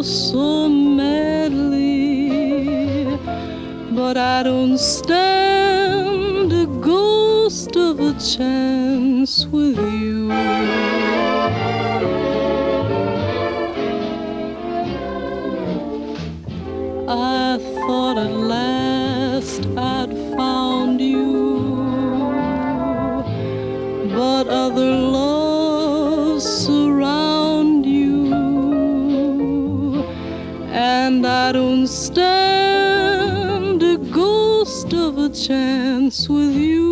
so madly, but I don't stand a ghost of a chance with you. I thought at last I'd found you, but other loves surround you, and I don't stand a ghost of a chance with you.